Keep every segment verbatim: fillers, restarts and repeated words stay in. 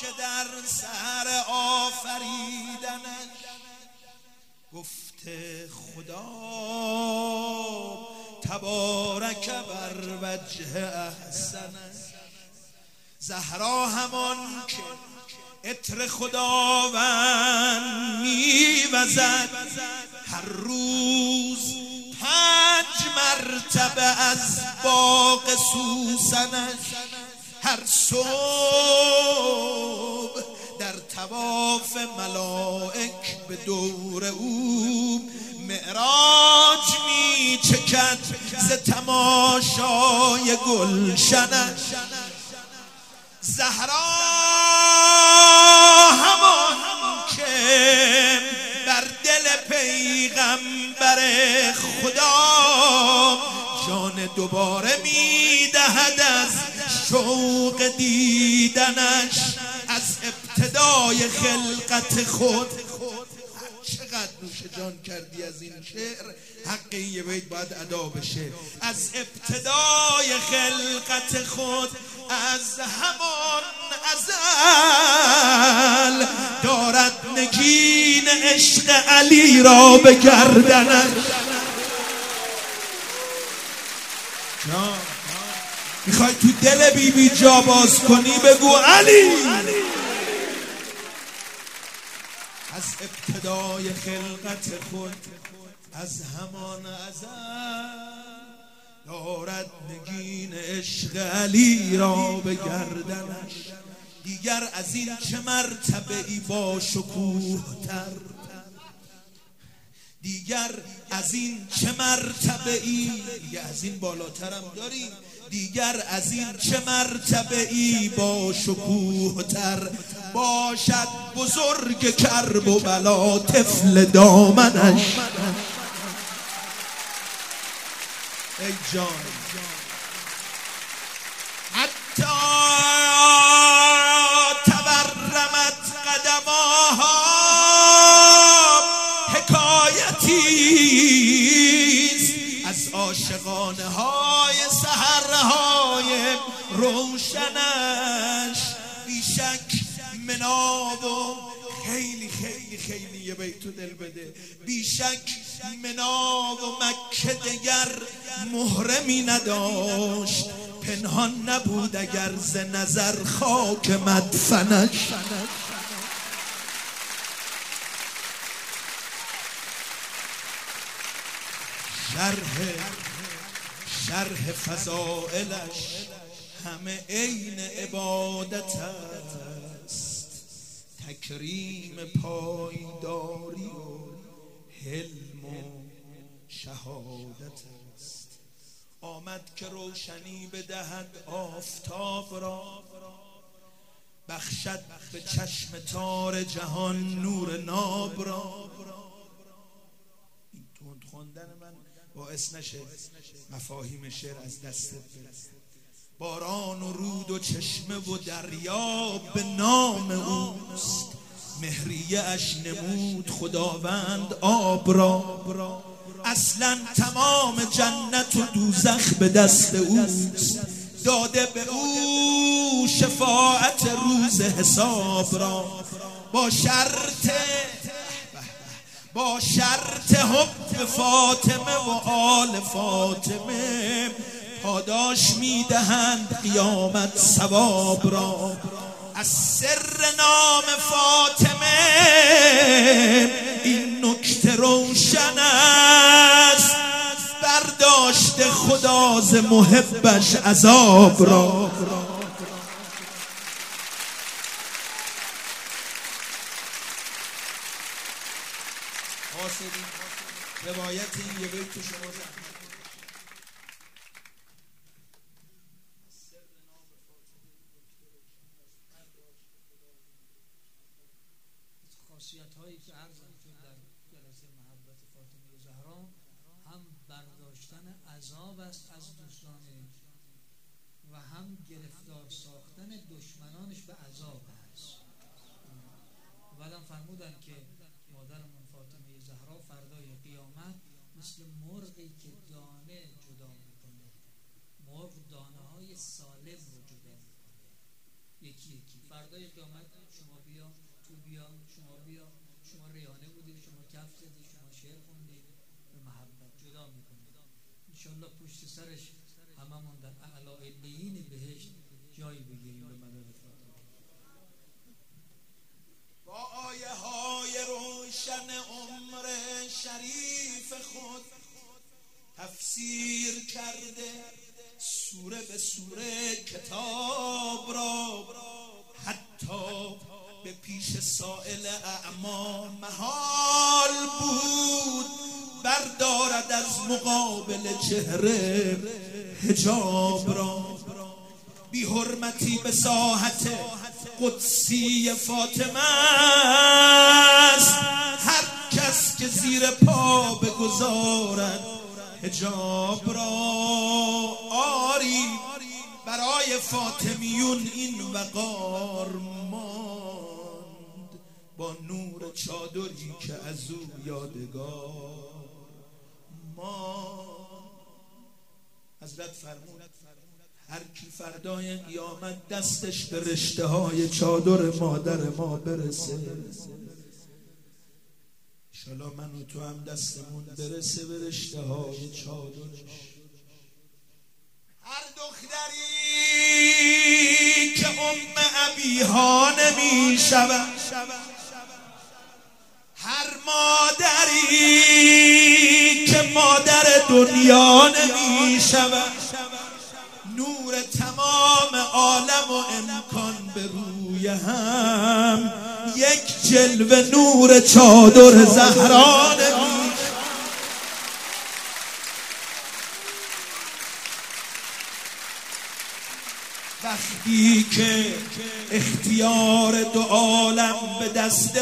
که در سر آفریدنش گفته خدا تبارک بر وجه احسنش. زهرا همان که عطر خداوند میوزد هر روز پنج مرتبه از باغ سوسنش. هر صبح در طواف ملائک به دور او معراج می چکد ز تماشای گلشنش. زهرا همان که بر دل پیغمبر خدا جان دوباره می دهد از شوق دیدنش. از ابتدای خلقت خود چقدر نوش جان کردی از این شعر، حق یه بیت باید ادا بشه. از ابتدای خلقت خود از همان ازل دارد نگین عشق علی را به گردنش. جان میخوای تو دل بی بی جا باز کنی بگو علی. از ابتدای خلقت خود از همان ازل دارد نگین عشق علی را به گردنش. دیگر از این چه مرتبه ای با شکوه تر، دیگر از این چه مرتبه ای، دیگر از این بالاترم داریم، دیگر از این چه مرتبه ای با شکوه تر باشد بزرگ کرب و بلا طفل دامنش. ای جان حتی تورمت قدماها حکایتیست از عاشقانه های سحرهای روشنش. بیشک مناب و خیلی خیلی خیلی یه بیتو دل بده، بیشک مناب و مکه دگر محرمی نداشت، پنهان نبود اگر ز نظر خاک مدفنش. شرح شرح فضائلش همه عین عبادت است، تکریم پایداری و حلم و شهادت است. آمد که روشنی بدهد آفتاب را، بخشد به چشم تار جهان نور ناب را. این تند خوندن من باعث نشه مفاهیم شعر از دست بره. باران و رود و چشمه و دریا به نام اوست، مهریه اش نمود خداوند آب را. اصلا تمام جنت و دوزخ به دست اوست، داده به او شفاعت روز حساب را. با شرط با شرط حب فاطمه و آل فاطمه پاداش میدهند قیامت ثواب را. از سر نام فاطمه این نکته روشن است، برداشت خدا ز محبش عذاب را. روایت این یه بیت تو شما زن خاصیت هایی که عرضم شد در جلسه محبت فاطمه زهرا هم برداشتن عذاب است از دوستانش و هم گرفتار ساختن دشمنانش به عذاب است. بعدم فرمودن که مادرمون فاطمه زهرا فردای قیامت مثل مرغی که دانه جدا میکنه، مرغ دانه های سالم رو جدا میکنه، یکی یکی. فردای قیامت شما بیا، تو بیا، شما بیا، شما ریحانه بودی، شما کف زدی، شما شعر خوندی، به محبت جدا میکنید. انشالله پشت سرش هممون در اعلی علیین بهشت جایی بگیریم به مدد فاطمه. با آیه های روشن عمر شریف خود تفسیر کرده سوره به سوره کتاب را، حتی به پیش سائل اعما محال بود بردارد از مقابل چهره حجاب را. بی حرمتی به ساحت قدسی فاطمه است هر کس که زیر پا بگذارد حجاب را. آری برای فاطمیون این وقار ماند با نور چادری که از او یادگار ماند. حضرت فرمود هر کی فردای قیامت دستش به رشته های چادر مادر ما برسه، انشالله من و تو هم دستمون برسه به رشته های چادرش. هر دختری که ام ابیها نمی شود، هر مادری که مادر دنیا نمی شود، نور تمام عالم و امکان به روی هم، یک جلوه نور چادر زهرا نمی. وقتی که اختیار دو عالم به دست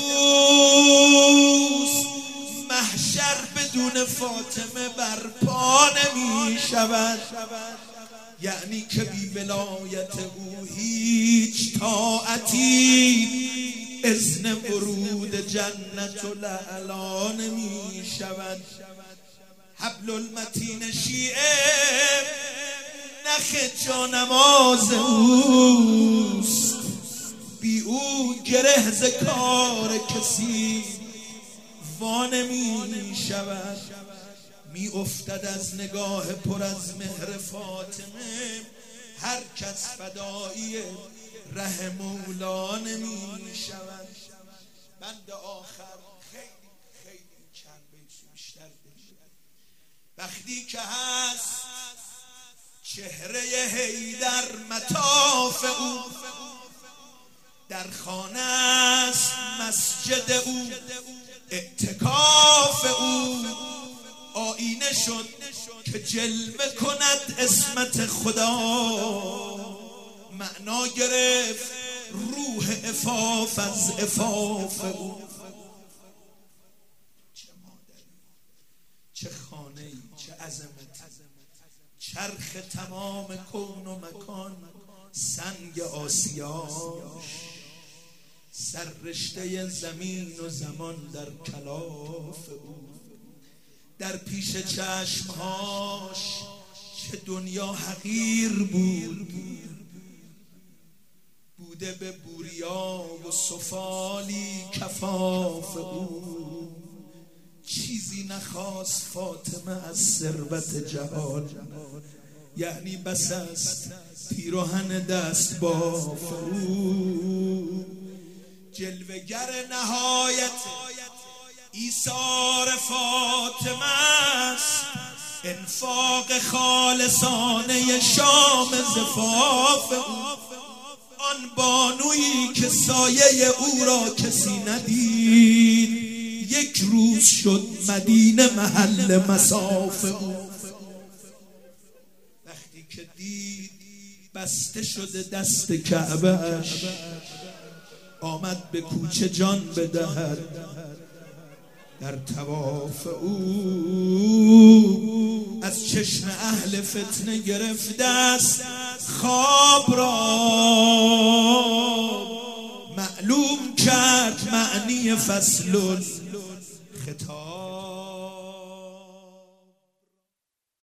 اوست، محشر بدون فاطمه برپا نمی شود. یعنی که بی ولایت او هیچ طاعتی اذن ورود جنت و لعلا نمی شود. حبل المتین شیعه نخ جانماز اوست، بی او گره ز کار کسی وا نمی شود. می افتد از نگاه پر از مهر فاطمه هر کس فدایی ره مولا نمی شود. بند آخر خیلی خیلی چند بیت بیشتر بگید. وقتی که هست چهره حیدر مطاف او، در خانه است مسجد او، اعتکاف او، آینه شد که جلوه کند اسمت خدا، معنا گرفت روح عفاف از عفاف او. چه مادری، چه خانه‌ای، چه عظمتی، چرخ تمام کون و مکان، سنگ آسیاش، سر رشته زمین و زمان در کلاف او. در پیش چشمهاش چه دنیا حقیر بود، بوده به بوریا و سفالی کفاف او. چیزی نخواست فاطمه از ثروت جهان، یعنی بس است پیراهن دست باف او. جلوه‌گر نهایت ایثار فاطمه است، انفاق خالصانه شام زفاف او. آن بانویی که سایه او را کسی ندید، یک روز شد مدینه محل مصاف او. وقتی که دید بسته شده دست کعبه‌اش، آمد به کوچه جان بدهد در طواف او. از چشم اهل فتنه گرفت دست خواب را، معلوم کرد معنی فصل الخطاب.